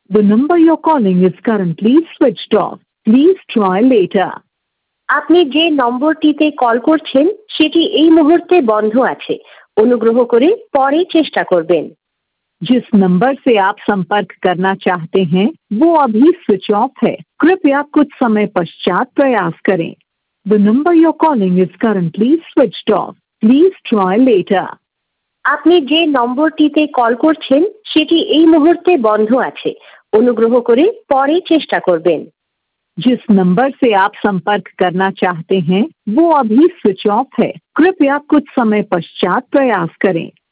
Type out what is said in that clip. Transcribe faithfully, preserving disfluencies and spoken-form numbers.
The number you're calling is currently switched off. Please try later. আপনি যে নম্বরটিতে call করছেন সেটি এই মুহূর্তে বন্ধ আছে। অনুগ্রহ করে পরে চেষ্টা করবেন। जिस नंबर से आप संपर्क करना चाहते हैं वो अभी स्विच ऑफ है। कृपया कुछ समय पश्चात प्रयास करें। The number you're calling is currently switched off. Please try later. আপনি যে নম্বরটিতে কল করছেন সেটি এই মুহূর্তে বন্ধ আছে। অনুগ্রহ করে পরে চেষ্টা করবেন। जिस नंबर से आप संपर्क करना चाहते हैं वो अभी स्विच ऑफ है। कृपया कुछ समय पश्चात प्रयास करें।